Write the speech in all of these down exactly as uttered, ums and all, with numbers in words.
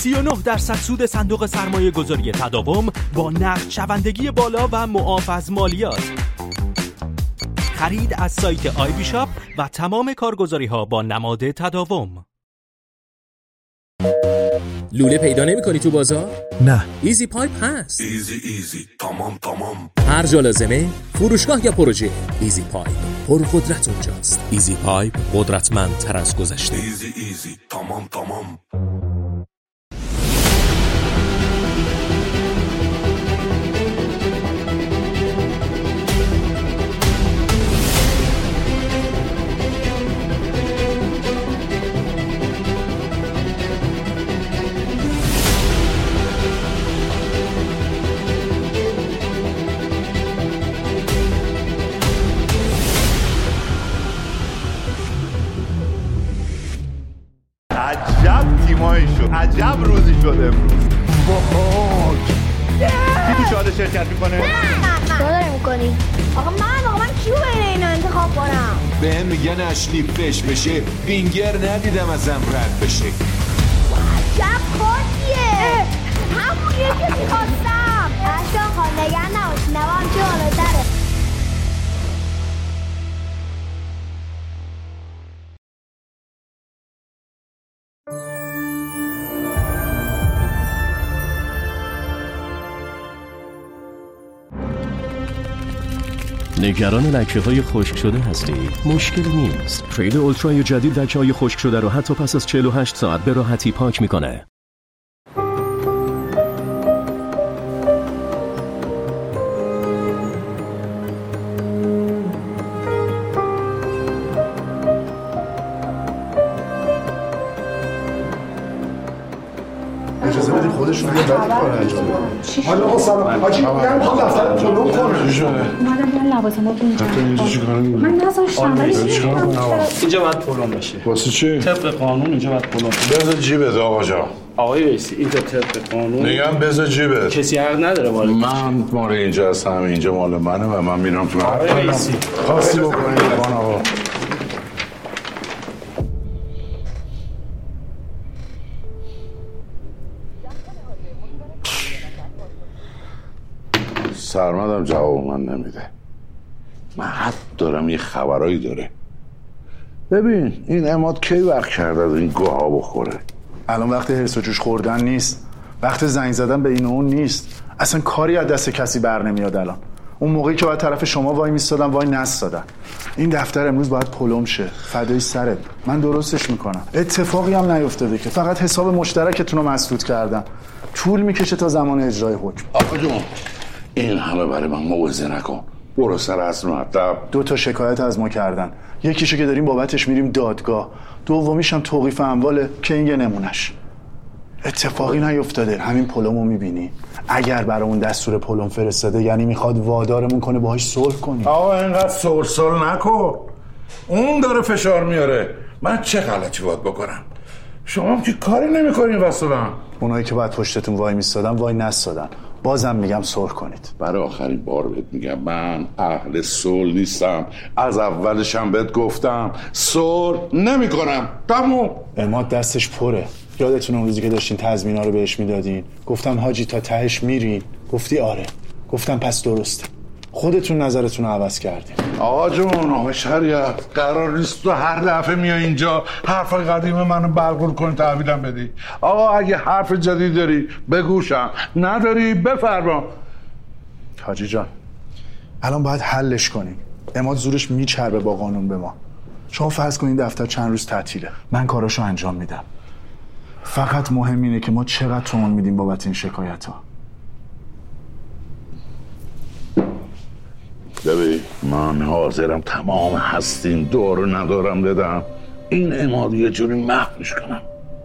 سی و نه درصد سود صندوق سرمایه گذاری تداوم با نقد شوندگی بالا و معاف از مالیات. خرید از سایت آی بی شاپ و تمام کارگزاری ها با نماد تداوم. لوله پیدا نمی کنی تو بازار؟ نه. ایزی پایپ هست. ایزی ایزی تمام تمام. هر جا لازمه، فروشگاه یا پروژه، ایزی پایپ پر قدرت اونجاست. ایزی پایپ قدرتمندتر از گذشته. ایزی ایزی تمام تمام. عجب تیمایی شد، عجب روزی شد امروز. وای کی تو شاده شرکت میکنه؟ نه چیکار داری میکنی؟ آقا من آقا من کیو بین اینا انتخاب کنم؟ بهم میگن اشلی فش بشه، فینگر ندیدم ازم رد بشه. عجب خودیه همونیه که میخواستم. اشکان خان نگران نباش، نوام چه بالاتره. نگران لکه‌های خشک شده هستی؟ مشکلی نیست. ترید اولترای جدید لکه‌های خشک شده رو حتی پس از چهل و هشت ساعت به راحتی پاک می‌کنه. اجازه بدید خودشون بیان بعد کار انجام بدن. حالا آقا سلام. حاجی میگم میخوام دفتر پلو کنم. چی شده؟ اومدم بیان لوازماتون اینجا. تو اینجا چیکار می‌کنی؟ من نذاشتم ولی چیکار کنم؟ اینجا باید پلم بشه. واسه چی؟ طبق قانون اینجا باید پلم. بذار جیبت آقا جان. آقای رئیسی اینجا طبق قانون. میگم بذار جیبت. کسی حق نداره وارد. من مال اینجا هستم، اینجا مال منه و من میرم تو. آقای رئیسی خاصی بکنید آقا. سرمدم جواب من نمیده. من حد دارم یه خبرایی داره. ببین این عماد کی وقت کرده از این گوها بخوره؟ الان وقت حرص و جوش خوردن نیست، وقت زنگ زدن به این و اون نیست. اصلا کاری از دست کسی بر نمیاد. الان اون موقعی که باید طرف شما وای میستادن وای نستادن. این دفتر امروز باید پلم شه. فدای سرت، من درستش میکنم. اتفاقی هم نیفتاده که، فقط حساب مشترکتون رو مسدود کردم. طول میکشه تا زمان اجرای حکم. آقا جون این همه برای من موعظه نکن. برو سر اصل مطلب. دو تا شکایت از ما کردن، یکیشو که داریم بابتش میریم دادگاه، دومیش هم توقیف امواله که این یه نمونش. اتفاقی نیفتاده. همین پلمو میبینی؟ اگر برامون دستور پلم فرستاده یعنی میخواد وادارمون کنه باهاش صلح کنیم. آقا اینقدر سرسل نکن، اون داره فشار میاره. من چه غلطی باید بکنم؟ شما که کاری نمیکنین واسه اونایی که باید پشتتون وای میستادن وای نستادن. بازم میگم صلح کنید. برای آخرین بار بهت میگم من اهل صلح نیستم. از اولشم بهت گفتم صلح نمیکنم. تموم. عماد دستش پره. یادتون اون روزی که داشتین تضمینا رو بهش میدادین گفتم حاجی تا تهش میرین؟ گفتی آره. گفتم پس درسته. خودتون نظرتون رو عوض کردین. آقا جون آقا شریعت قرار نیست تو هر دفعه میای اینجا حرفای قدیم منو بلغور کنی تحویلم بدی. آقا اگه حرف جدید داری بگوشم، نداری بفرما. حاجی جان الان باید حلش کنیم. عماد زورش میچربه با قانون به ما. شما فرض کنین دفتر چند روز تعطیله، من کاراشو انجام میدم. فقط مهم اینه که ما چقدر تومان میدیم بابت این شکایت ها. ببین من حاضرم تمام هستین دور ندارم بدم، این عماد یه جوری محوش کنم.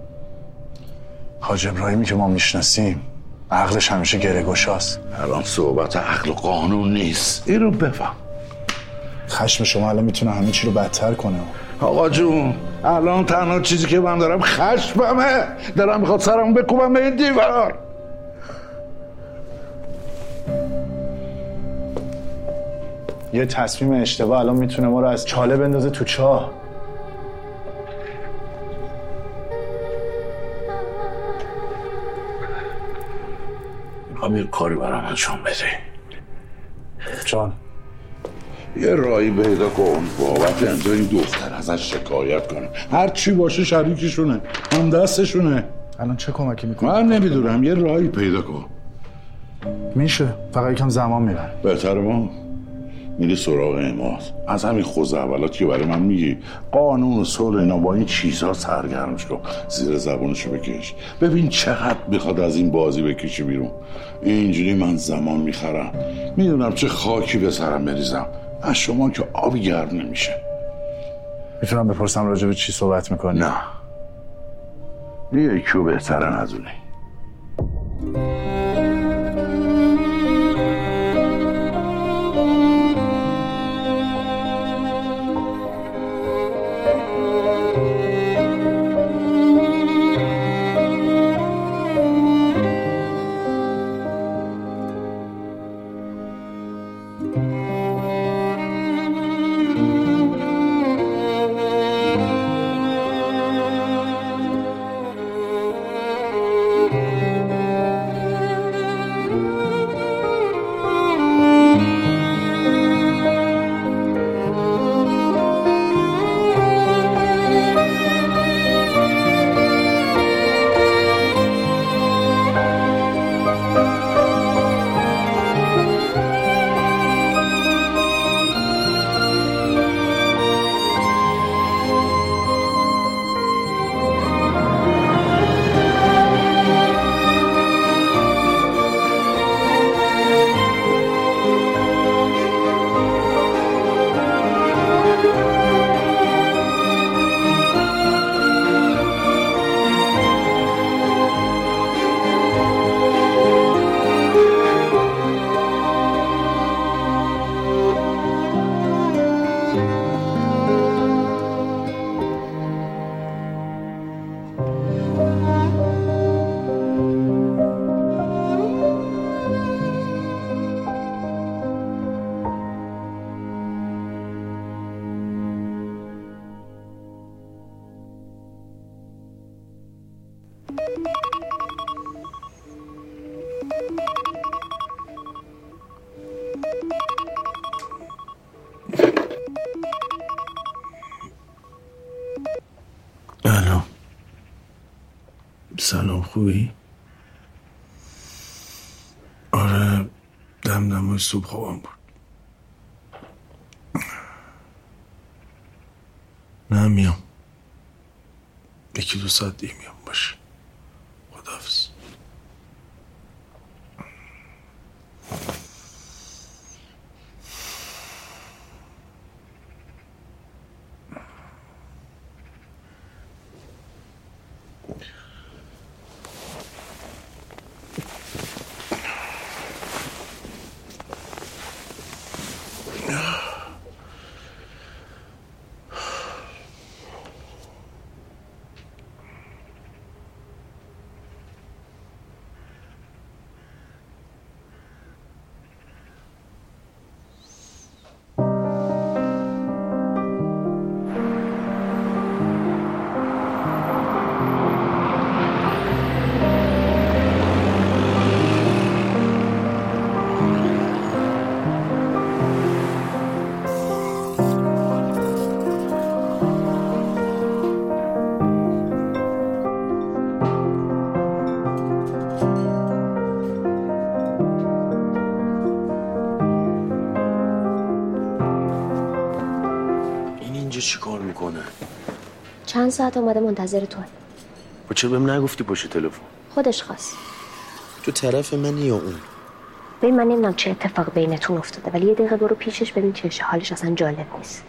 حاج ابراهیمی که ما میشناسیم عقلش همیشه گره گشاست. الان صحبت عقل و قانون نیست، این رو بفهم. خشم شما الان میتونه همه چی رو بدتر کنه. آقا جون الان تنها چیزی که من دارم خشممه، دارم میخواد سرمو بکوبم به این دیوار. یه تصمیم اشتباه الان میتونه ما رو از چاله بندازه تو چاه. میخوام یه کاری برام انجام بده. جان یه راهی پیدا کن بابت امضای این دختر ازش شکایت کنه. هر چی باشه شریکشونه، هم دستشونه. الان چه کمکی میکنی؟ من نمیدونم، یه راهی پیدا کن. میشه، فقط یکم زمان میبره. بهتره ما میری سراغ اماد، از همین خوز اولاتی که برای من میگی قانون و صلح اینا با این چیزها سرگرمش کن، زیر زبانشو بکش، ببین چقدر میخواد از این بازی بکشی بیرون. اینجوری من زمان میخرم، میدونم چه خاکی به سرم بریزم، از شما که آبی گرم نمیشه. میتونم بپرسم راجع به چی صحبت میکنی؟ نه یکیو بهتره ندونی. الو سلام، خوبی؟ آره دمدمای صبح خوابم بود. نه میام، یکی دو ساعت دیگه میام. باشه خداحافظ. چی کار میکنه؟ چند ساعت اومده منتظر توه. و چرا بهم نگفتی پشت تلفن؟ خودش خواست. تو طرف منی یا اون؟ ببین من نمیدونم چه اتفاق بینتون افتاده، ولی یه دقیقه برو پیشش ببین چه حالش اصلا جالب نیست.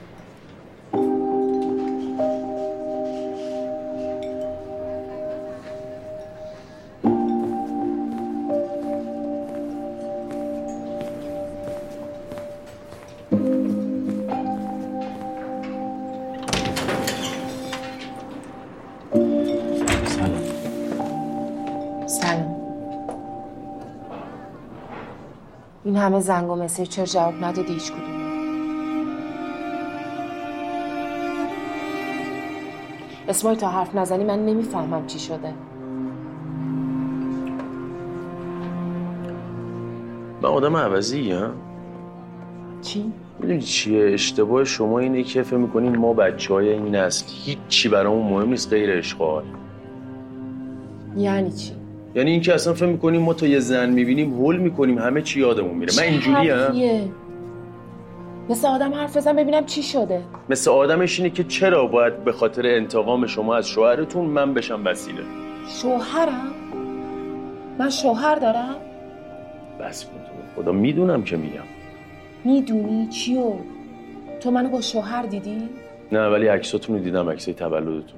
این همه زنگ و مسیج چرا جواب ندادی هیچ کدوم؟ اسماعیل تا حرف نزنی من نمیفهمم چی شده. من آدم عوضی هم؟ چی؟ میدونی چیه؟ اشتباه شما اینه که فکر میکنین ما بچه های این نسل هیچی برامون مهم نیست غیر اشغال. یعنی چی؟ یعنی اینکه اصلا فکر میکنیم ما تا یه زن میبینیم هول میکنیم همه چی یادمون میره. من اینجوری هم؟ مثل آدم حرف بزن ببینم چی شده. مثل آدمش اینه که چرا باید به خاطر انتقام شما از شوهرتون من بشم وسیله. شوهرم؟ من شوهر دارم؟ بس کن تو خدا، میدونم که میگم. میدونی چیو؟ تو منو با شوهر دیدی؟ نه ولی عکساتون رو دیدم، عکسای تولدتون.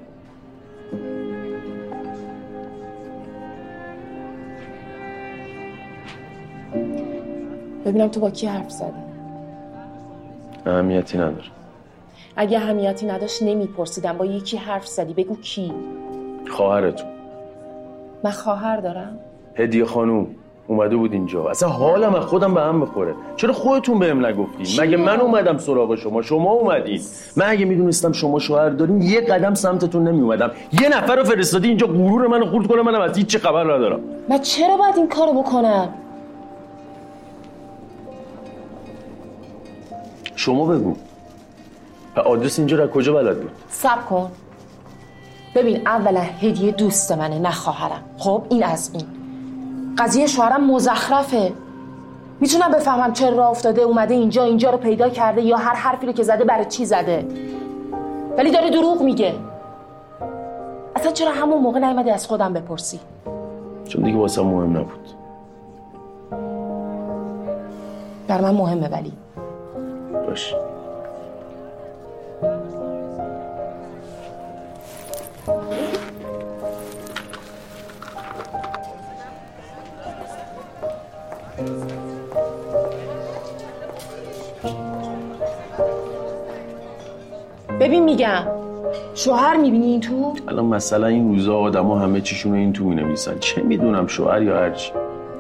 ببینم تو با کی حرف زدی؟ اهمیتی نداره. اگه اهمیتی نداشت نمیپرسیدم با یکی حرف زدی، بگو کی؟ خواهرتون. من خواهر دارم؟ هدیه خانوم اومده بود اینجا، اصلا حالم از خودم به هم بخوره. چرا خودتون بهم نگفتین؟ مگه من اومدم سراغ شما، شما اومدین. من اگه میدونستم شما شوهر دارین یه قدم سمتتون نمیومدم. یه نفر رو فرستادی اینجا غرور منو خورد کنه، منم از هیچ چی خبر ندارم. من چرا باید این کارو بکنم؟ شما بگو. آدرس اینجا رو کجا بلد بود؟ صبر کن. ببین اولا هدیه دوست منه نه خواهرم. خب این از این. قضیه شوهرم مزخرفه. میتونم بفهمم چرا راه افتاده اومده اینجا اینجا رو پیدا کرده یا هر حرفی رو که زده برای چی زده. ولی داره دروغ میگه. اصلا چرا همون موقع نیومدی از خودم بپرسی؟ چون دیگه واسه مهم نبود. در من مهمه ولی. باش. ببین میگم شوهر میبینی این تو؟ الان مثلا این روزا آدما همه چیشون رو این تو مینویسن، چه میدونم شوهر یا هرچی.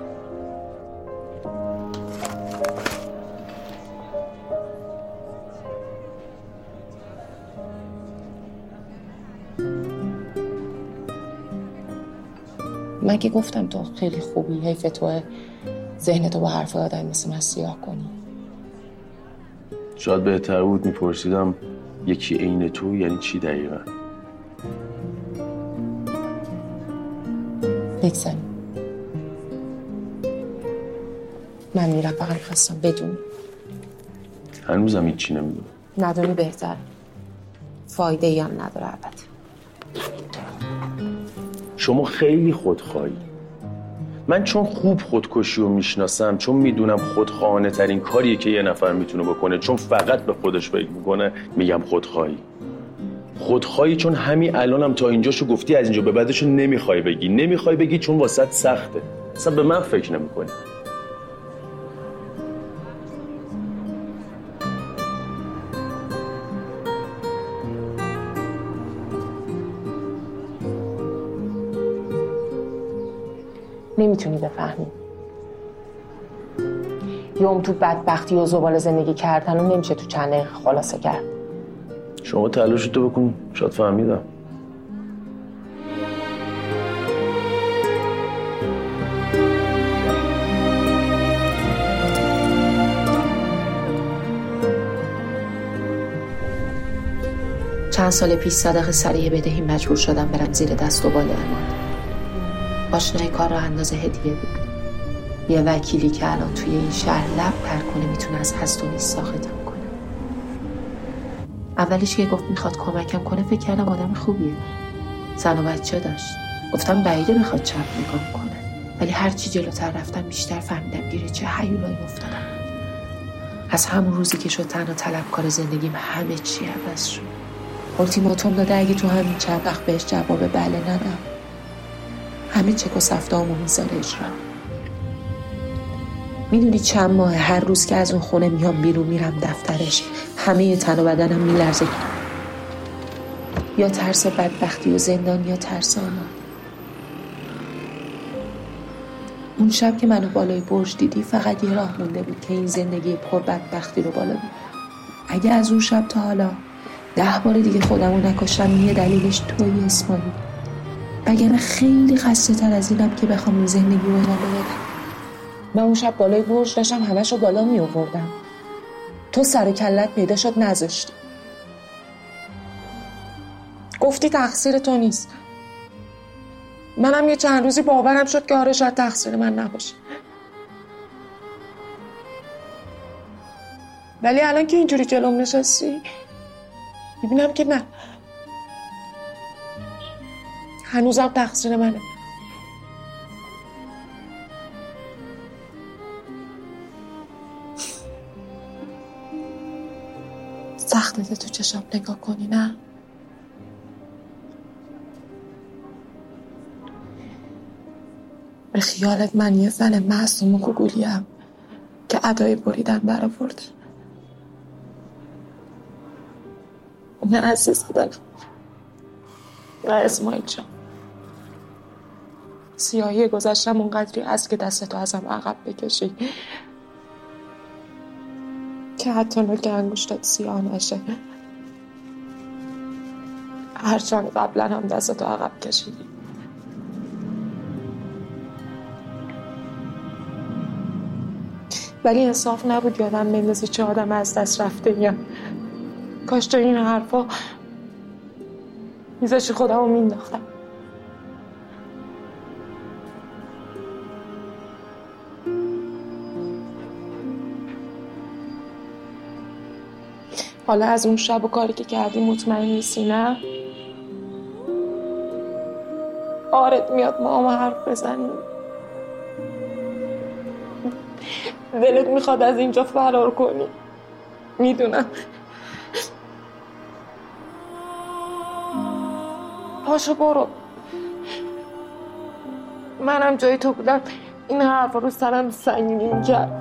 من که گفتم تو خیلی خوبی، حیف تو ذهنتو با حرف آدم مثل من سیاه کنی. شاید بهتر بود میپرسیدم یکی عین تو یعنی چی دقیقا؟ بگذاریم. من میرم، فقط خواستم بدونی. هنوزم هیچی نمیدونم. ندونی بهتر. فایده ای هم نداره البته. شما خیلی خودخواهی. من چون خوب خودکشی رو میشناسم، چون میدونم خودخواهانه ترین کاریه که یه نفر میتونه بکنه، چون فقط به خودش فکر میکنه، میگم خودخواهی. خودخواهی چون همین الانم تا اینجاشو گفتی، از اینجا به بعدشو نمیخوای بگی. نمیخوای بگی چون واسط سخته. اصلا به من فکر نمیکنی. نمیتونی بفهمی. یوم تو بدبختی و زباله زندگی کردن و نمیشه تو چند دقیقه خلاصه کرد. شما تلاشتو بکن، شاید فهمیدم. چند سال پیش صدقه سریع بدهی مجبور شدم برم زیر دست و بال امان. آشنای کار را اندازه هدیه بود. یه وکیلی که الان توی این شهر لب پر کنه میتونه از هست و نیست ساختم کنه. اولش که گفت میخواد کمکم کنه فکر کردم آدم خوبیه. زن و بچه داشت. گفتم بعیده بخواد چپ نگاه کنه. ولی هرچی جلوتر رفتم بیشتر فهمیدم گیره چه هیولایی افتادم. از همون روزی که شد تنها طلبکار زندگیم همه چی عوض شد. التیماتوم داده اگه تو همین چند وقت بهش جواب بله ندم همه چک و سفتامو میذاره اجرا. میدونی چند ماه هر روز که از اون خونه میام بیرون میرم دفترش همه تن و بدنم میلرزه. یا ترس بدبختی و زندان یا ترس آنها. اون شب که منو بالای برج دیدی فقط یه راه مونده بود که این زندگی پر بدبختی رو بالا بود. اگه از اون شب تا حالا ده بار دیگه خودمو نکشتم یه دلیلش توی اسماعیل. وگرنه خیلی خسته تر از اینم که بخوام این زندگی رو ادامه بدم. من اون شب بالای برج داشتم همش رو بالا می آوردم. تو سر کلت پیدا شد نذاشتی. گفتی تقصیر تو نیست. منم یه چند روزی باورم شد که آره شاید تقصیر من نباشه. ولی الان که اینجوری جلوم نشستی میبینم که نه، هنوزم تقصیر منه. سخته تو چشم نگاه کنی نه؟ به خیالت من یه زن معصوم و گوگولیم که ادای بریدن برآورده. نه عزیز دلم، نه اسماعیل جان، سیاهی گذشتم اونقدری هست که دستتو ازم عقب بکشی که حتی نوک انگشتات سیاه نشه. هرچند قبلا هم دستتو عقب کشیدی. ولی انصاف نبود یادم بندازی چه آدم از دست رفته ایم. کاش تو این حرفا میذاشی خودمو مینداختم. حالا از اون شب و کاری که کردی مطمئن نیستی نه؟ آرت میاد ما هم حرف بزنیم. دلت میخواد از اینجا فرار کنی. میدونم. پاشو برو. منم جای تو بودم این حرفا رو سرم سنگین میکرد.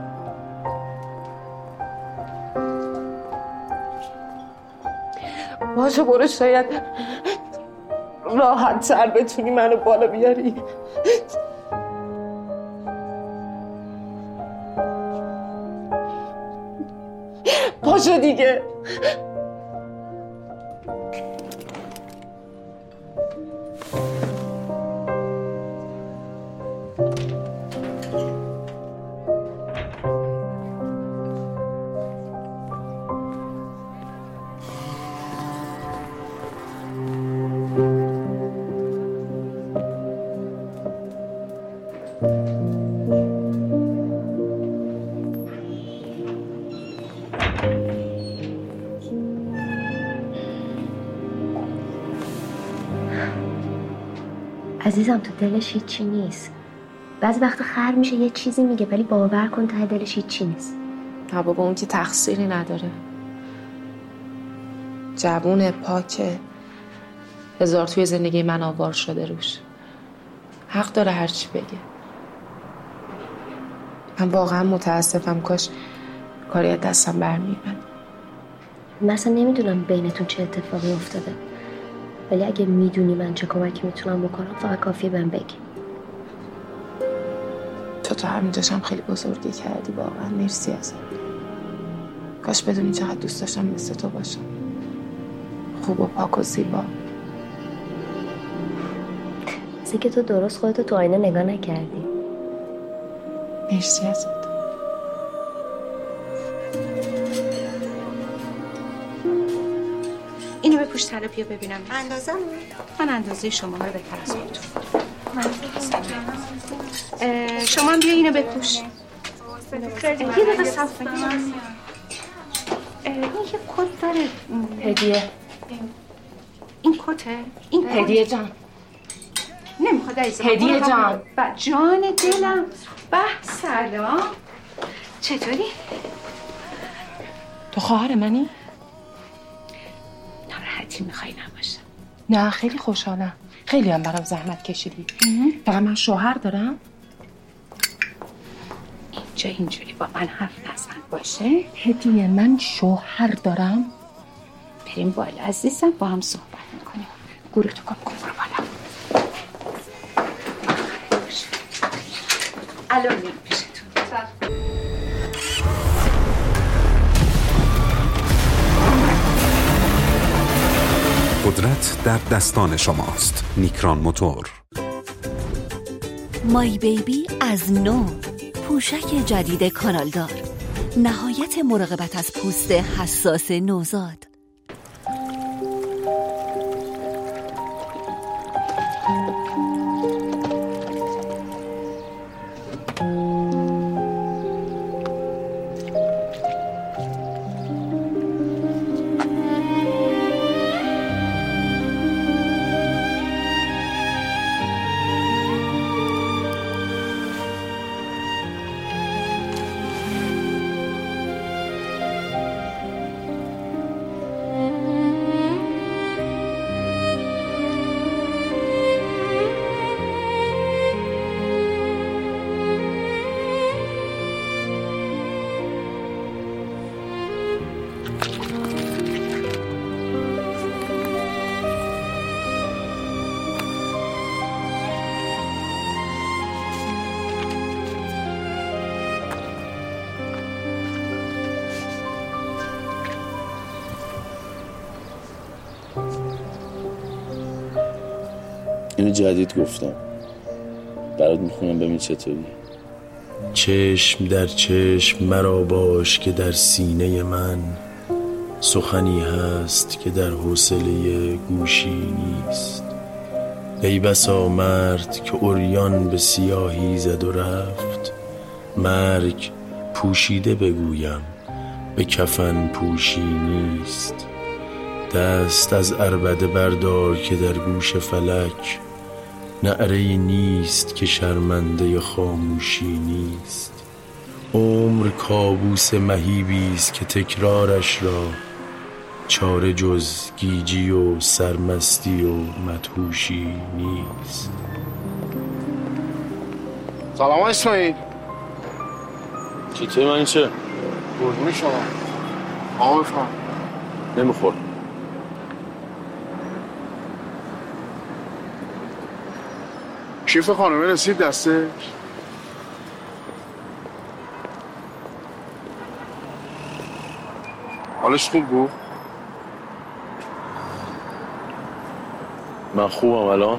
پاشو برو، شاید راحت تر بتونی منو بالا بیاری. پاشو دیگه. عزیزم تو دلش هیچی نیست. بعضی وقتا خر میشه یه چیزی میگه ولی باور کن ته دلش هیچی نیست. نه بابا اون که تقصیری نداره. جوونه، پاکه، هزار توی زندگی من آوار شده روش. حق داره هرچی بگه. من واقعا متاسفم، کاش کاری از دستم برمی‌اومد. مثلا نمیدونم بینتون چه اتفاقی افتاده، ولی اگه میدونی من چه کمکی میتونم بکنم فقط کافیه بهم بگی. تو تو همینجاشم خیلی بزرگی کردی، واقعا مرسی ازت. کاش بدونی چقدر دوست داشتم مثل تو باشم، خوب و پاک و زیبا. مثل که تو درست خودتو تو آینه نگاه نکردی. مرسی ازت. اینو بپوش تلپیو ببینم اندازم. من اندازه شما رو بهتر از خودتون. شما هم بیا اینو بپوش. یه دقیقه صف بگیر. این یه کت داره. هدیه. این کته؟ این هدیه جان. نمیخواد عزیزم. هدیه جان. با جان دلم. به سلام. چطوری؟ تو خواهر منی؟ ناراحتی میخوای نباشم. نه خیلی خوشحالم. خیلی هم برام زحمت کشیدی. فقط من شوهر دارم. اینجا اینجوری با من حرف نزن باشه. هدیه من شوهر دارم. بریم بالا عزیزم با هم صحبت میکنیم. گروه تو کن کن برو بالا. الان میام پیشتون. قدرت در دستان شماست. نیکران موتور. مای بیبی از نو پوشک جدید کانالدار، نهایت مراقبت از پوست حساس نوزاد. اینو جدید گفتم، برات میخونم ببین چطوری. چشم در چشم مرا باش که در سینه من سخنی هست که در حوصله گوشی نیست. ای بسا مرد که عریان به سیاهی زد و رفت، مرگ پوشیده بگویم به کفن پوشی نیست. دست از عربده بردار که در گوش فلک نعره‌ای نیست که شرمنده خاموشی نیست. عمر کابوس مهیبیست که تکرارش را چاره جز گیجی و سرمستی و مدهوشی نیست. سلام اسماعیل. چطور من چه؟ قربون شما. آقا بفهم. نمیخور. کیف خانمه رسید دسته؟ حالش خوب بود؟ من خوبم الان؟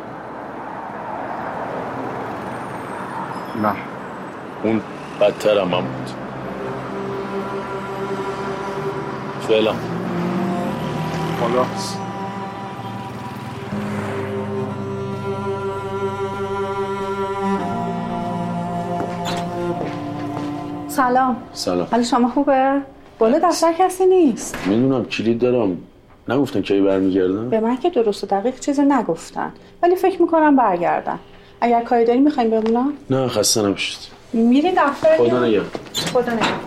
نه. اون بدترم هم بود. فعلا خلاص. سلام. سلام. حال شما خوبه؟ بالا دفتر کسی نیست. میدونم کلید دارم. نگفتن کی برمیگردن؟ به من که درست و دقیق چیزی نگفتن، ولی فکر میکنم برگردن. اگر کاری داری میخوایم بمونم؟ نه خسته نباشید. میری دفتر؟ خدا نگهدار. خدا نگهدار.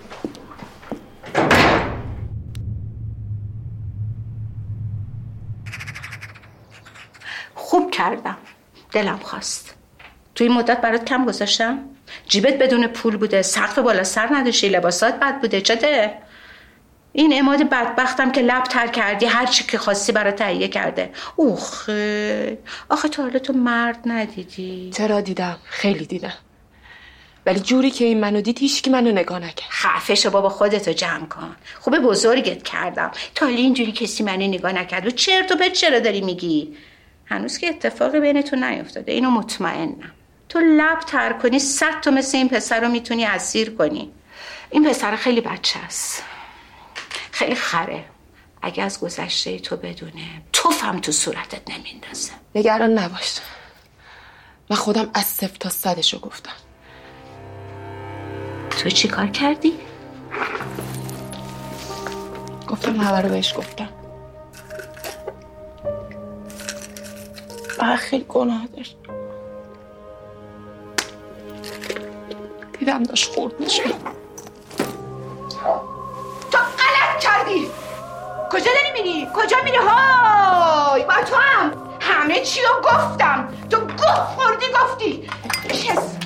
خوب کردم. دلم خواست. توی این مدت برات کم گذاشتم؟ جیبت بدون پول بوده، سقف بالا سر نداشتی، لباسات بد بوده، چته؟ این عماد بدبختم که لب تر کردی، هر چی که خواستی برات تهیه کرده. اوخ آخه تا حالا تو مرد ندیدی؟ چرا دیدم، خیلی دیدم، ولی جوری که این منو دید هیچ کی منو نگاه نکرد. خفش بابا، خودتو جمع کن. خوبه بزرگت کردم، تا حالا اینجوری کسی منو نگاه نکرد. و چرت و پرت چرا داری میگی؟ هنوز که اتفاقی بینتون نیفتاده، اینو مطمئنم. تو لب تر کنی صد تا مثل این پسر رو میتونی اسیر کنی. این پسر خیلی بچه است، خیلی خره. اگه از گذشته تو بدونه توفم تو صورتت نمیندازه. نگران نباش، من خودم از صفر تا صدشو گفتم. تو چی کار کردی؟ گفتم همه رو بهش گفتم. من خیلی گناه داشت، دیدم داشت خورد میشه. تو غلط کردی. کجا داری میری؟ کجا میری؟ های با تو هم همه چی رو گفتم، تو گوه خوردی گفتی. بشست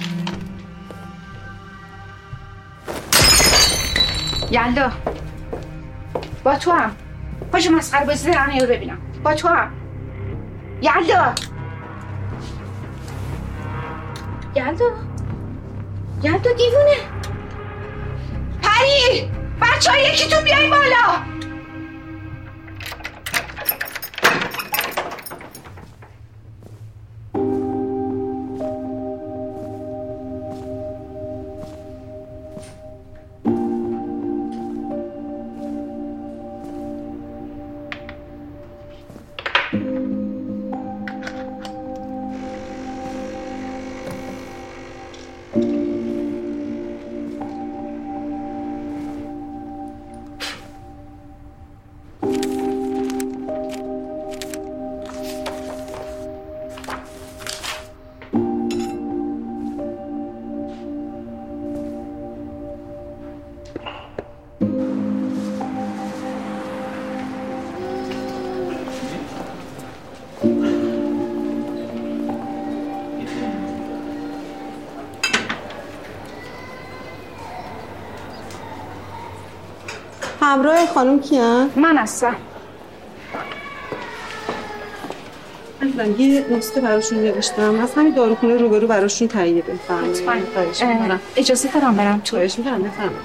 یلدا، با تو هم پاشو مسخره بازی زنه رو ببینم. با تو هم یلدا. یلدا یلدا دیوونه. پری بچه ها یکی تو بیایی بالا. همراه خانم کیان؟ من هستم. من یه نسخه براشون نوشتم، از همین داروخونه روبرو براشون تهیه بفرمایید. خواهش می‌کنم. اجازه دارم برم تو؟ خواهش می‌کنم بفرمایید.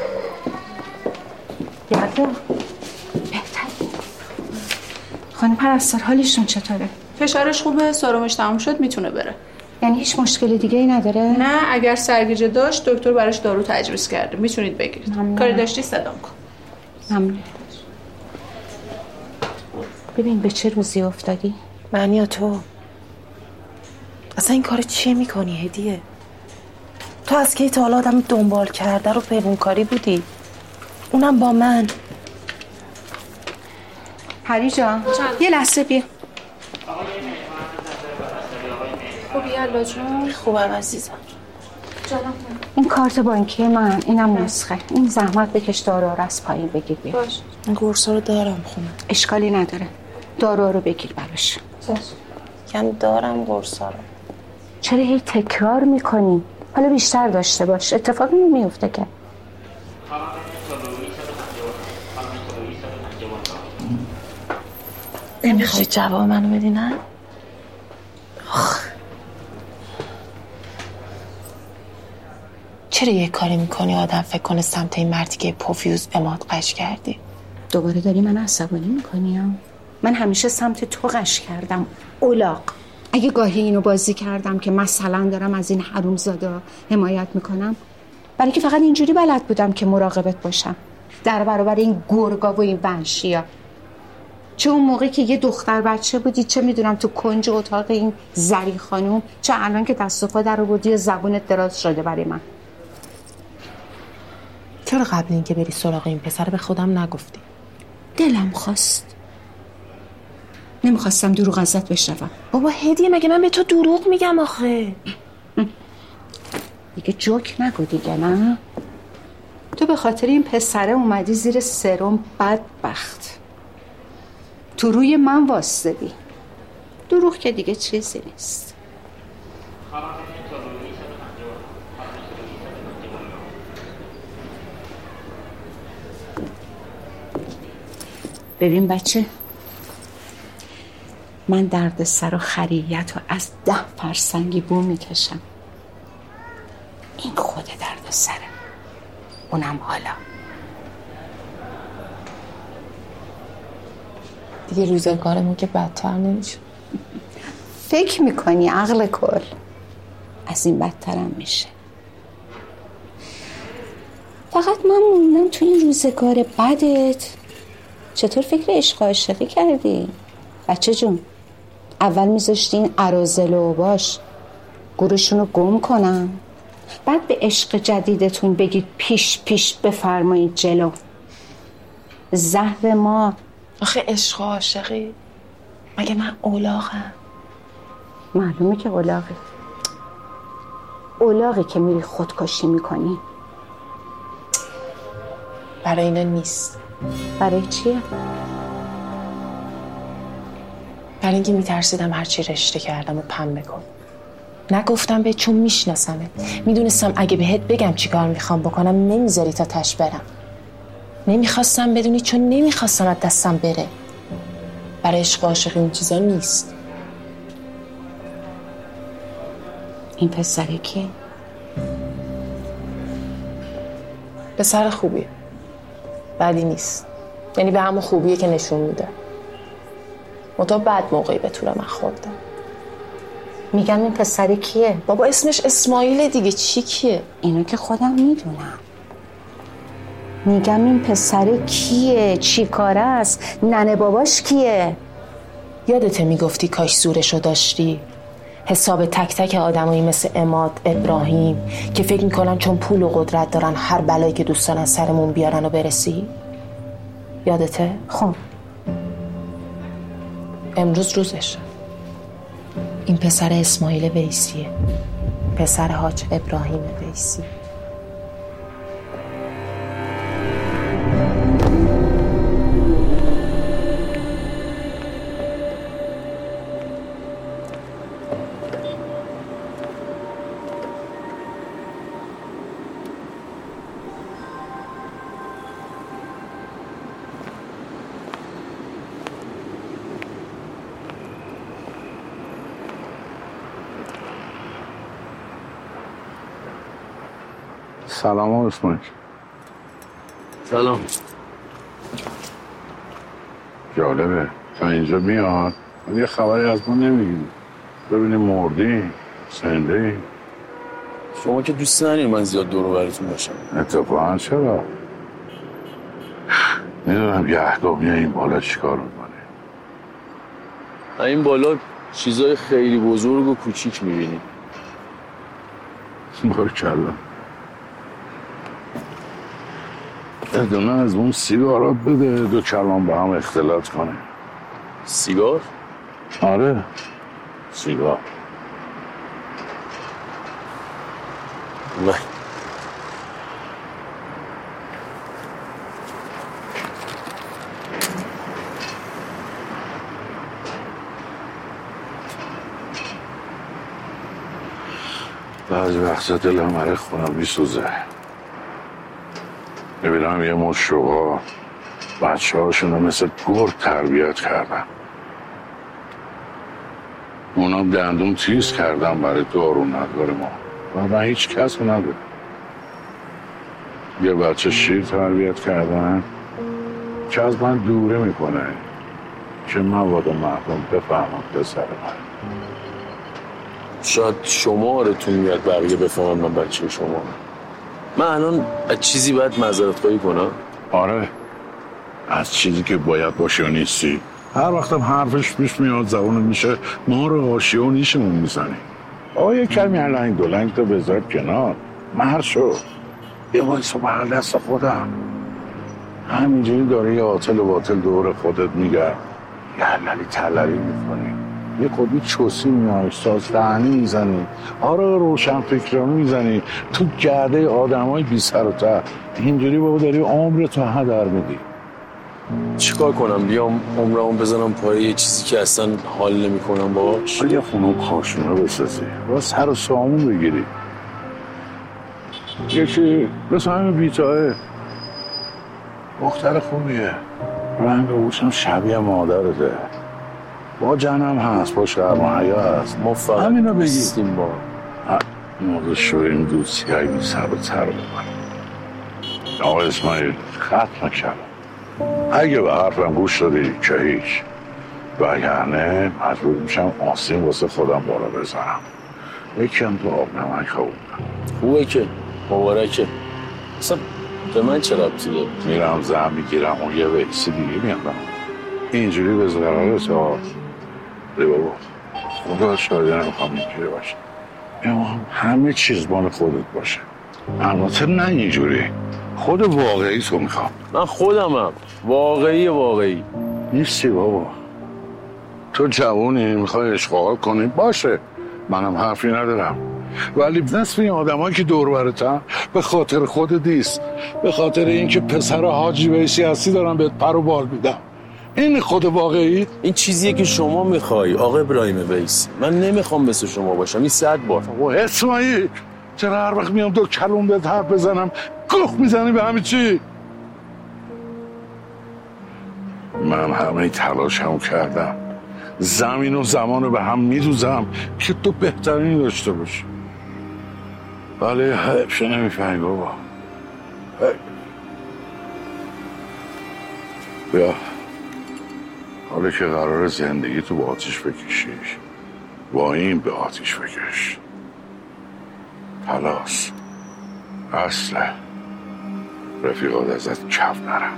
یاده بهتر. خانم پرستار حالشون چطوره؟ فشارش خوبه، سرمش تموم شد، میتونه بره. یعنی هیچ مشکل دیگه ای نداره؟ نه، اگر سرگیجه داشت دکتر براش دارو تجویز کرده، میتونید بگیرید. ممنون. کاری داشتی صدام کن. ممنون. ببین به چه روزی افتادی؟ من یا تو؟ اصلا این کار چیه میکنی هدیه؟ تو از کی تا حالا آدم دنبال کرده رو پیمونکاری بودی؟ اونم با من. پری جان یه لحظه بیا. خوبی الا جون؟ خوبم عزیزم. این کارت بانکی من، اینم نسخه. این زحمت بکش دارو رو از پایین بگیر بیا. باش. این قرصا رو دارم خونه. اشکالی نداره. دارو رو بگیر براش. کم دارم قرصا رو. چرا هی تکرار میکنی؟ حالا بیشتر داشته باش، اتفاقی نمیفته که. نمیخوای جواب منو بدی نه؟ چرا یه کاری میکنی آدم فکر کنه سمت این مردی که پوفیوز اماد قش کردی؟ دوباره داری من عصبانی میکنی ها؟ من همیشه سمت تو قش کردم اولاق. اگه گاهی اینو بازی کردم که مثلا دارم از این حرومزاده حمایت میکنم، برای که فقط اینجوری بلد بودم که مراقبت باشم در برابر این گرگا و این وحشیا. چه اون موقعی که یه دختر بچه بودی، چه میدونم تو کنج اتاق این زری خانوم، چه الان که دست و پا در آوردی زبونت دراز شده برای من. چرا قبل اینکه بری سراغ این پسر به خودم نگفتی؟ دلم خواست. نمیخواستم دروغ ازت بشنوم. بابا هدیه مگه من به تو دروغ میگم آخه؟ دیگه جوک نگو دیگه نه؟ تو به خاطر این پسره اومدی زیر سرم بدبخت. تو روی من واسدی. دروغ که دیگه چیزی نیست. ببین بچه، من درد سر و خریت رو از ده فرسنگی بو میکشم. این خود درد سره، اونم حالا. دیگه روزگارمون که بدتر نمیشه. فکر میکنی عقل کل؟ از این بدترم میشه. فقط من موندم تو این روزگار بدت. چطور فکر عشق عاشقی کردی؟ بچه جون، اول میذاشتین اراذل و باش گروشون رو گم کنم، بعد به عشق جدیدتون بگید پیش پیش بفرمایید جلو. زهر ما. آخه عشق و عاشقی؟ مگه من اولاغم؟ معلومه که اولاغی. اولاغی که میری خودکشی میکنی. برای اینا نیست. برای چیه؟ برای اینکه میترسیدم هرچی رشته کردم و پنبه کن. نگفتم به چون میشناسمه. میدونستم اگه بهت بگم چی کار میخوام بکنم نمیذاری تا تش برم. نمیخواستم بدونی چون نمیخواستم از دستم بره. برای عشق و عاشقی اون چیزا نیست. این پسره کیه؟ پسر خوبیه، بدی نیست. یعنی به همون خوبیه که نشون میده. منتها بعد موقعی به طور من خوردم. میگم این پسره کیه؟ بابا اسمش اسماعیله دیگه. چی کیه؟ اینو که خودم میدونم. میگم این پسره کیه؟ چی کاره است؟ ننه باباش کیه؟ یادته میگفتی کاش زورشو داشتی؟ حساب تک تک آدمایی مثل عماد، ابراهیم که فکر میکنن چون پول و قدرت دارن هر بلایی که دوست دارن سرمون بیارن و برسی؟ یادته؟ خب امروز روزشه. این پسر اسماعیل ویسیه، پسر حاج ابراهیم ویسی. سلام اسماعیل. سلام. جالبه تا اینجا میاد یه خبری از ما نمیگیدی ببینیم مردی زنده. شما که دوست ندارید من زیاد دور و براتون باشم. اتفاقا چرا؟ میدونم یه اهدامی این بالا چیکار میکنه. این بالا چیزای خیلی بزرگ و کوچیک میبینی. بارکالله. یه دونه از اون سیگارات بده دو کلام با هم اختلاط کنه. سیگار؟ آره سیگار. نه بعضی وقتا دلم برای خونم میسوزه. ببینم یه مشروعا بچه هاشون رو مثل گرد تربیت کردن. اونا دندون تیز کردن برای دارو نداره ما و من هیچ کس رو نداره. یه بچه شیر تربیت کردن که از من دوره میکنه که مواد مردم بفهمم پسر من. شاید شما آرتون میاد بقیه بفهمن من بچه شما. من الان از چیزی باید معذرت خواهی کنم؟ آره از چیزی که باید باشه و نیستی. هر وقتم حرفش پیش میاد زبانت میشه ما رو حاشیه و نیشمون میزنی. آقا یه کمی لنگ دو لنگ تو بذار کنار مرد شو. یه وایسا بغل دست خودم. همینجوری داره یه عاطل و باطل دور خودت میگرد یه حللی تللی میکنی یه کبی چوسی میای ساز دهنی میزنی آره روشن فکرانی میزنی تو گرده آدم های بی سر و ته. اینجوری بابا داری عمرتو هدر میدی. چیکار کنم بیام عمرمو بزنم پای یه چیزی که اصلا حال نمیکنم باش؟ یه خونه کاشونه بسازی و سر و سامون بگیری. یکی مثل همین بیتاه دختر خوبیه رنگ بوشم شبیه مادرته با جنم هست با شرم و حیا هست. ما فقط همینو بگی هستیم با موقع شوریم دوستی هایی بی سر و تر بکنم. آقا اسماعیل ختم کردم. اگه به حرفم گوش دادی که هیچ وگرنه مجبور میشم آسین واسه خودم بالا بزنم. یکم تو آب نمک خوردم. خوبه که مبارکه. اصلا به من چه ربطی داره؟ میرم زن میگیرم اون یه ویسی دیگه میادم اینجوری به ضرارت ها. ده بابا خدا شاید نمیخوام اینجوری باشه. همه چیز مال خودت باشه. البته نه اینجوری خود واقعی تو میخوام. من خودمم واقعی واقعی نیستی بابا. تو جوونی میخوای اشغال کنی باشه منم حرفی ندارم ولی نصف این آدم هایی که دور برتن به خاطر خود دیست به خاطر اینکه پسر حاجی ویسی هستی دارم بهت پر و بال میدم. این خود واقعی این چیزیه که شما میخوای آقا ابراهیم ویسی. من نمیخوام مثل شما باشم این صد بار. و اسماعیل چرا هر وقت میام دو کلون بهت حرف بزنم گخ میزنی به همه چی؟ من همه تلاشمو کردم زمین و زمان رو به هم میدوزم که تو بهترین داشته باشی ولی حیفش نمیفهمی بابا. بیا حالا که قرار زندگی تو با آتیش بکشی با این به آتیش بکش. خلاص اصله رفیقات ازت کف نرم.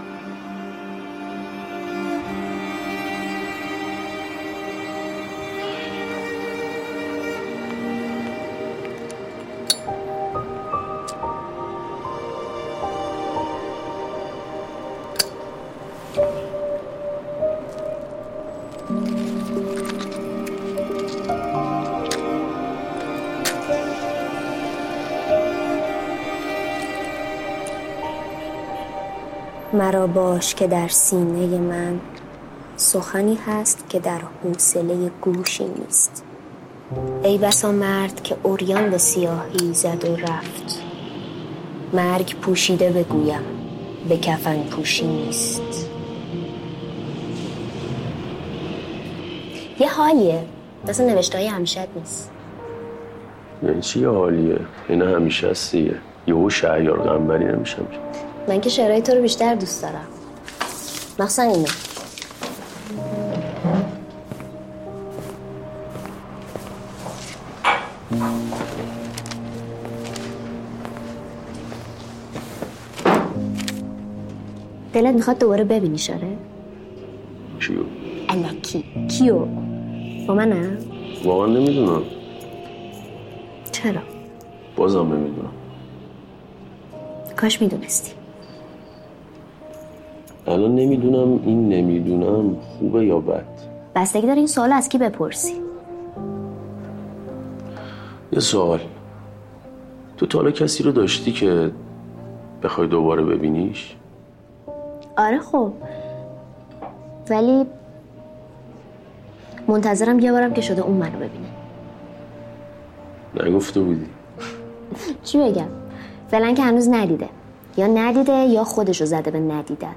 مرا باش که در سینه من سخنی هست که در حوصله گوشی نیست. ای بسا مرد که عریان به سیاهی زد و رفت. مرگ پوشیده بگویم به کفن پوشی نیست. یه حالیه مثل نوشته های همیشت نیست. یعنی چی یه حالیه؟ این همیشه هست دیگه. یهو شهریار قنبری نمیشم. من که شعرهای تو رو بیشتر دوست دارم، مخصوصا اینو. دلت میخواد دوباره ببینی شاره؟ کیو؟ الکی کیو؟ با منم؟ واقعا نمیدونم. چرا؟ بازم نمیدونم. کاش میدونستی. الان نمیدونم این نمیدونم خوبه یا بد. بستگی داره این سوال از کی بپرسی. یه سوال، تو تا حالا کسی رو داشتی که بخوای دوباره ببینیش؟ آره خب، ولی منتظرم یه بارم که شده اون منو ببینه. نگفته بودی؟ چی بگم؟ فعلا که هنوز ندیده، یا ندیده یا خودشو زده به ندیدن.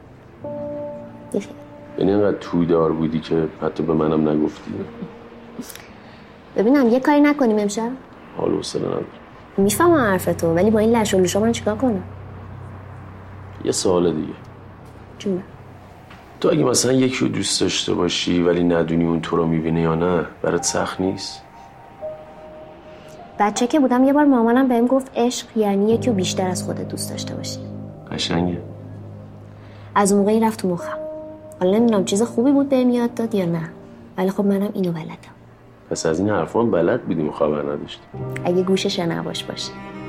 یعنی اینقدر توی دار بودی که حتی به منم نگفتی؟ ببینم یه کاری نکنیم امشب؟ حال و حوصله ندارم. میفهمم حرفتو، ولی با این لش و لوشا من چیکار کنم؟ یه سوال دیگه. جونه. تو اگه مثلا یکی رو دوست داشته باشی ولی ندونی اون تو رو میبینه یا نه، برات سخت نیست؟ بچه که بودم یه بار مامانم بهم گفت عشق یعنی یکی رو بیشتر از خودت دوست داشته باشی. قشنگه. از اون موقع این رفت تو مخم. حالا نمیدونم چیز خوبی بود بهم یاد داد یا نه، ولی خب منم اینو بلدم. پس از این حرفا هم بلد بودیم و خبر نداشتیم. اگه گوش شنواش باشه.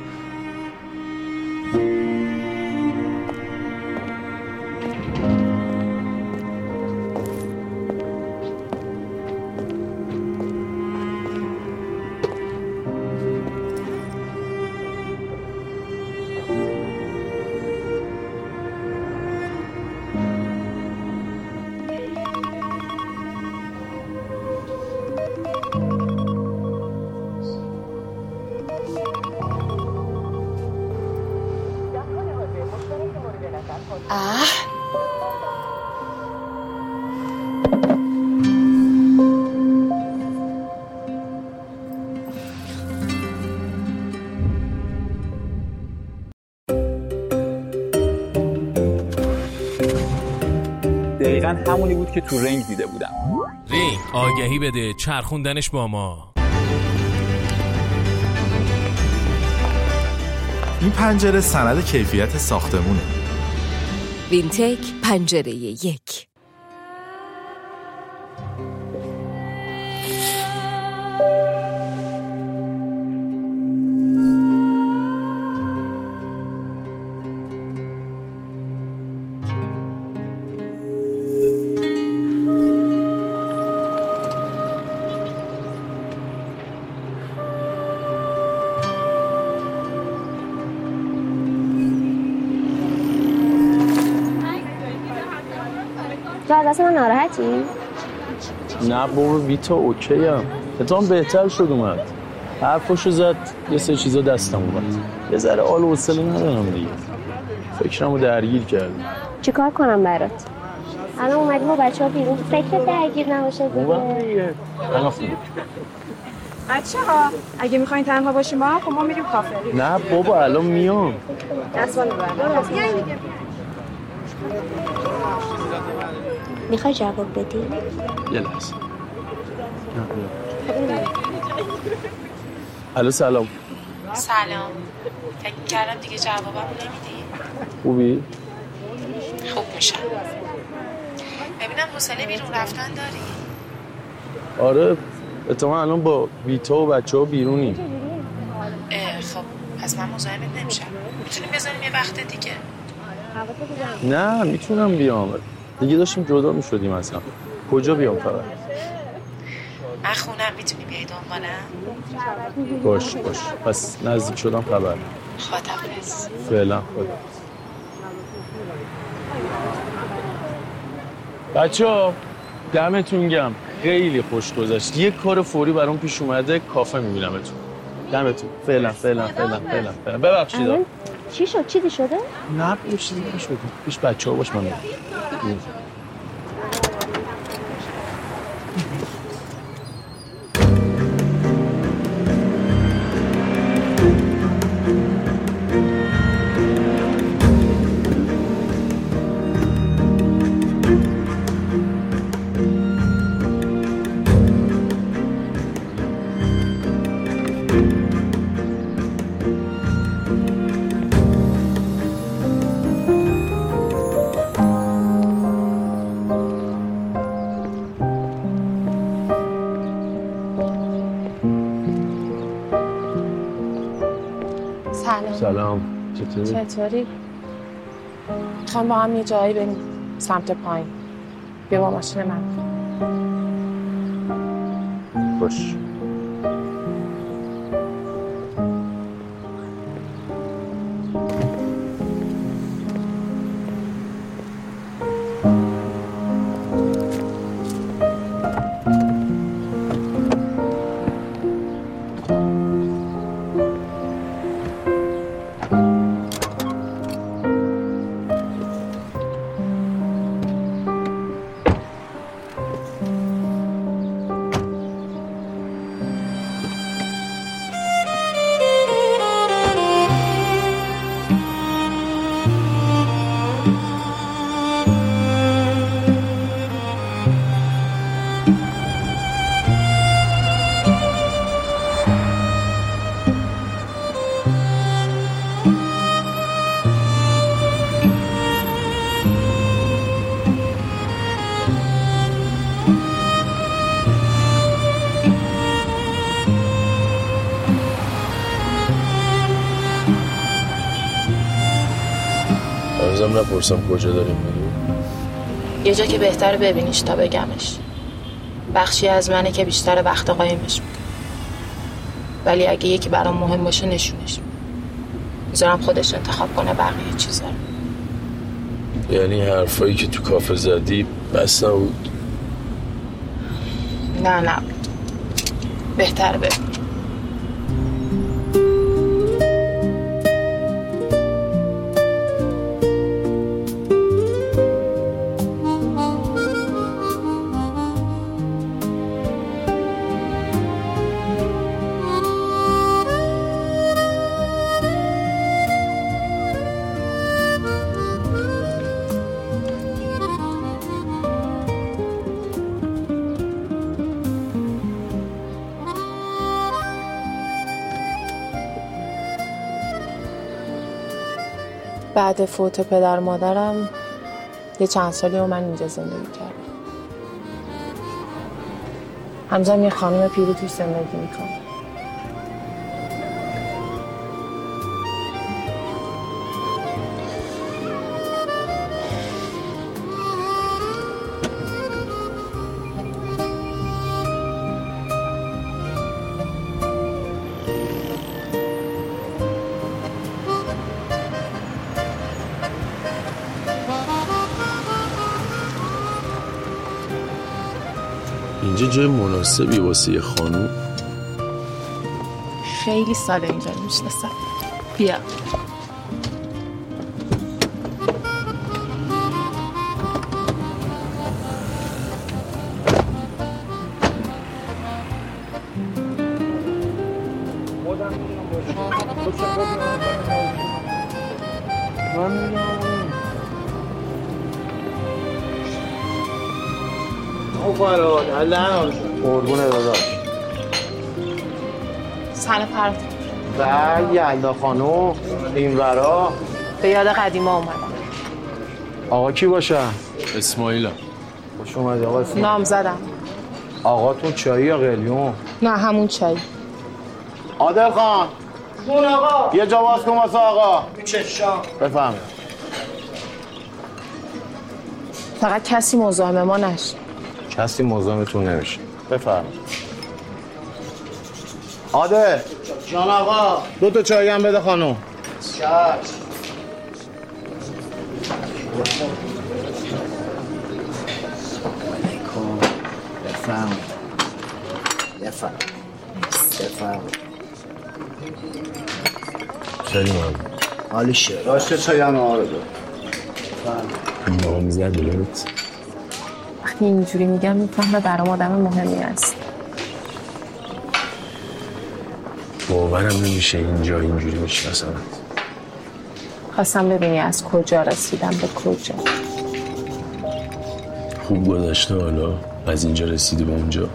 دقیقاً همونی بود که تو رنگ دیده بودم. رنگ آگهی بده، چرخوندنش با ما. این پنجره سند کیفیت ساختمونه. وینتک پنجره یک. تو از دست من ناراحتی؟ نه بابا ویتا اوکی ام. اتفاقا بهتر شد اومد. حرفشو زد یه سه چیزا دستم اومد. یه ذره حال و حوصله ندارم دیگه. فکرمو درگیر کردم. چیکار کنم برات؟ الان اومدیم با بچه‌ها بیرون، فکر درگیر نباشه دیگه. الان خوبه. بچه‌ها اگه میخواین تنها باشیم با هم خب ما میریم کافه. نه بابا الان میام. دستمال ببر. بیاین دیگه. میخوای جواب بدی؟ یه لحظه. الو سلام. سلام. فکر کردم دیگه جوابم نمیدی. خوبی؟ خوب میشم. ببینم حوصله بیرون رفتن داری؟ آره اتفاقا الان با ویتا و بچه ها بیرونیم. خب پس من مزاحمت نمیشم. میتونیم بذاریم یه وقت دیگه؟ نه میتونم بیام. دیگه داشتیم جدا میشدیم اصلا. کجا بیام فقط؟ من خونم، میتونی بیای دنبالم؟ باش باش پس نزدیک شدم خبر. خداحافظ. فعلا خدا. بچه‌ها دمتون گرم، خیلی خوش گذشت. یه کار فوری برام پیش اومده، کافه میبینمتون. دمتون. فعلا فعلا فعلا فعلا فعلا. ببخشید. چی شد؟ چیزی شده؟ نه چیزی نشده. پیش بچه‌ها باش من. سلام. سلام. چطوری؟ چطوری؟ میخوام با هم یه جایی بریم سمت پایین. بیا با ماشین من. باش. ازم نپرسم کجا داریم میریم؟ یه جا که بهتر ببینیش تا بگمش. بخشی از منه که بیشتر وقت قایمش میکنه. ولی اگه یکی برام مهم باشه نشونش میدم. میذارم خودش انتخاب کنه بقیه چیزا رو. یعنی حرفایی که تو کافه زدی بس نبود؟ نه نه بهتر ببین. بعد فوت پدر مادرم یه چند سالی و من اینجا زندگی کردم. همزم یه خانم پیری توش زندگی میکنم. اینجا جای مناسبی واسه یه خانوم؟ خیلی سال اینجا میشناسم. بیا. فراد الان قربونه داداش. سلام فراد. و یلدا خانم این ورا به یاد قدیما اومدم. آقا کی باشه؟ اسماعیلم. خوش اومدی آقا اسماعیل. نام زدم. آقاتون چایی یا قلیون؟ نه همون چایی. عادل خان جون آقا. یه جا باز کن واسه آقا. چشام. بفهم. فقط کسی مزاحم ما نشه. کسی مزاحمتون نمیشه. بفرم. عادل جان آقا. دو تا چایی هم بده خانم. چشم. بفرم. بفرم. بفرم. خیلی ممنون. حالی شه. راست چایی هم آقا بده. این آقا میزد دلت؟ وقتی اینجوری میگم میفهمه برام آدم مهمی است. باورم نمیشه اینجا اینجوری میشناسمت. خواستم ببینی از کجا رسیدم به کجا. خوب گذشته حالا از اینجا رسیدی به اونجا.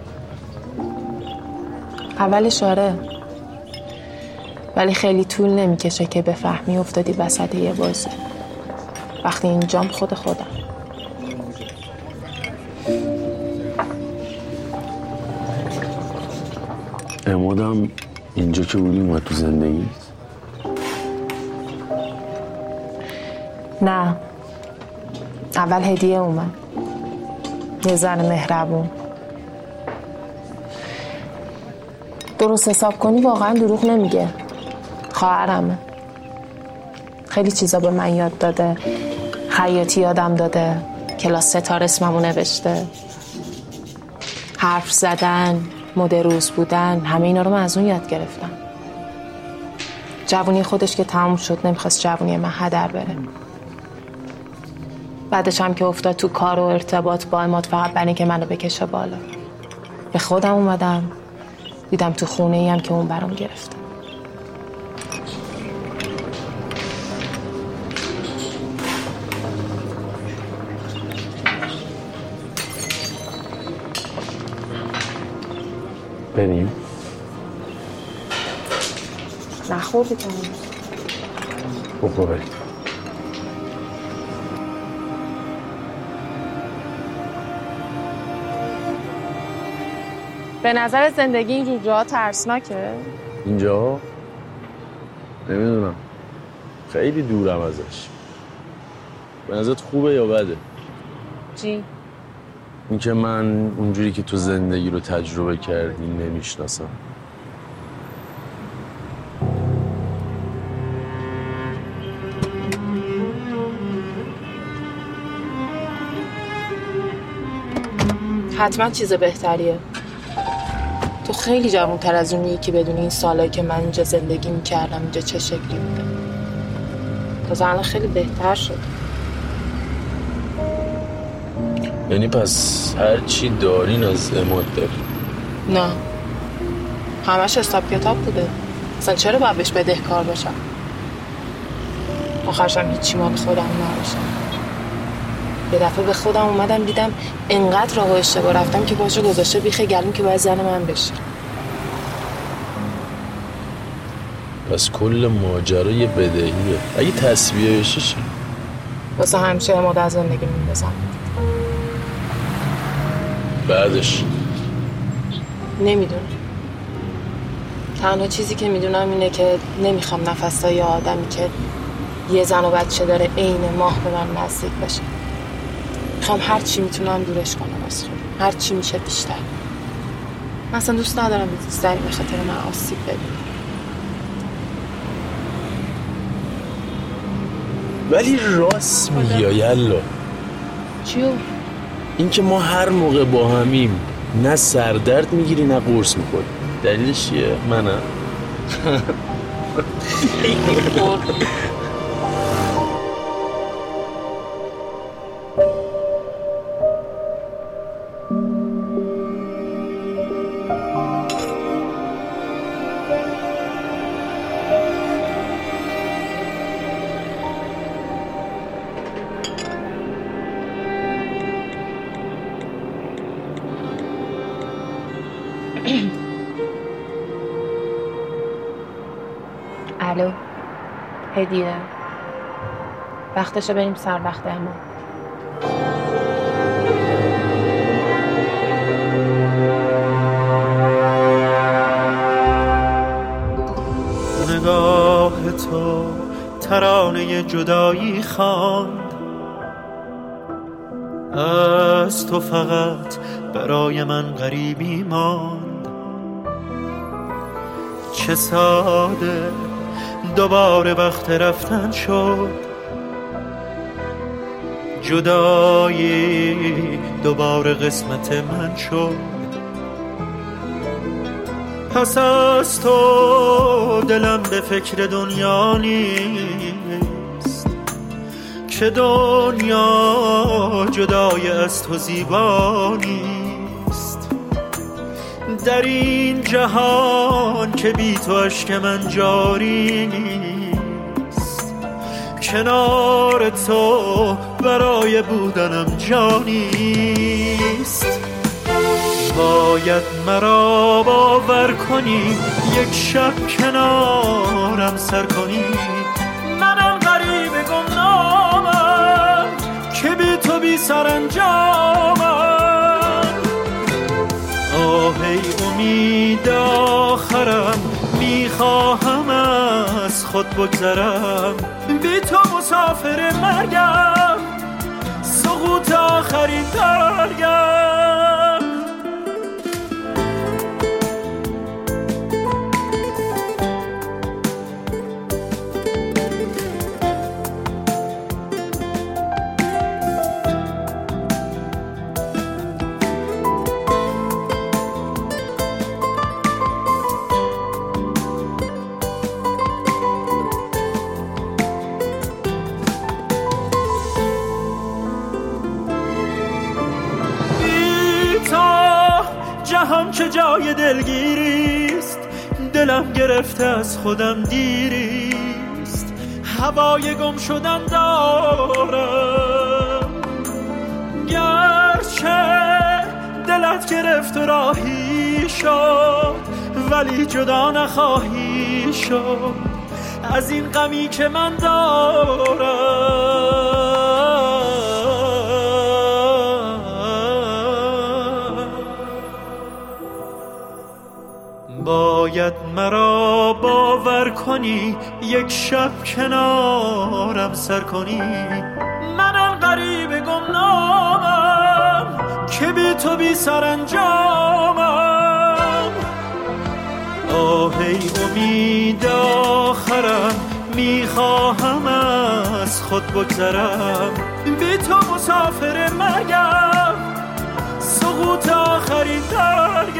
اولش آره، ولی خیلی طول نمیکشه که بفهمی افتادی وسط یه بازی. وقتی اینجام خود خودم. امادم اینجا که بودی اومد تو زندگی. نه، اول هدیه اومد، یه زن مهربون. درست حساب کنی واقعا دروغ نمیگه، خواهرمه. خیلی چیزا به من یاد داده، خیاطی یادم داده، کلاس ستار اسممو نوشته، حرف زدن، مد روز بودن، همه اینا رو من از اون یاد گرفتم. جوونی خودش که تموم شد نمیخواست جوونی من هدر بره. بعدش هم که افتاد تو کار و ارتباط با اماد فقط برای که منو بکشه بالا. به خودم اومدم دیدم تو خونه ای هم که اون برام گرفته. بریم؟ نخوردی تو همون خب بریم. به نظر زندگی اینجور جاها ترسناکه؟ اینجا؟ نمیدونم، خیلی دورم ازش. به نظرت خوبه یا بده؟ چی؟ اینکه من اونجوری که تو زندگی رو تجربه کردی نمیشناسم. حتما چیز بهتریه. تو خیلی جوان‌تر از اونی که بدونی این سالایی که من اینجا زندگی میکردم اینجا چه شکلی بوده. تازه الان خیلی بهتر شد. یعنی پس هر چی دارین از اماد داری؟ نه، همش حساب کتاب بوده. اصلا چرا باید بهش بدهکار باشم؟ آخرشم هیچی مال خودم نباشم. یه دفعه به خودم اومدم دیدم انقدر راه اشتباه رفتم که باشه گذاشته بیخ گلوم که باید زن من بشه. پس کل ماجرا یه بدهیه. اگه تسبیه بشه چی؟ واسه همیشه اماد از زندگی میندازم. بعدش؟ نمیدونم. تنها چیزی که میدونم اینه که نمیخوام نفسای آدمی که یه زن و بچه داره عین ماه به من نزدیک بشه. میخوام هر چی میتونم دورش کنم از خودم، هر چی میشه بیشتر. من اصلا دوست ندارم زنی به خاطر من آسیب ببینه. ولی راست میگی یا یلا؟ چیو؟ این که ما هر موقع با همیم نه سردرد میگیری نه قرص میخوری. دلیلش چیه؟ منم الو، هدیه. وقتشه بریم سر وقت اما. نگاه تو ترانه جدایی خواند، از تو فقط برای من غریبی ماند. چه ساده دوباره وقت رفتن شد، جدایی دوباره قسمت من شد. پس از تو دلم به فکر دنیا نیست، که دنیا جدای از تو زیبا نیست. در این جهان که بی تو اشک من جاری نیست، کنار تو برای بودنم جانیست. باید مرا باور کنی، یک شب کنارم سر کنی. منم غریب گمنامم که بی تو بی سرانجامم. آه ای امید آخرم، میخواهم از از خود بگذرم، بی تو مسافر مرگم، سقوط آخرین درگم. جهان چه جای دلگیریست، دلم گرفته از خودم دیریست، هوای گم شدن دارم، گرچه دلت گرفت و راهی شد، ولی جدا نخواهی شد از این غمی که من دارم. باید مرا باور کنی، یک شب کنارم سر کنی، من آن غریب گمنامم که بی تو بی سرانجامم. آه ای امید آخرم، میخواهم از خود بگذرم، بی تو مسافر مرگم، سقوط آخرین درگم.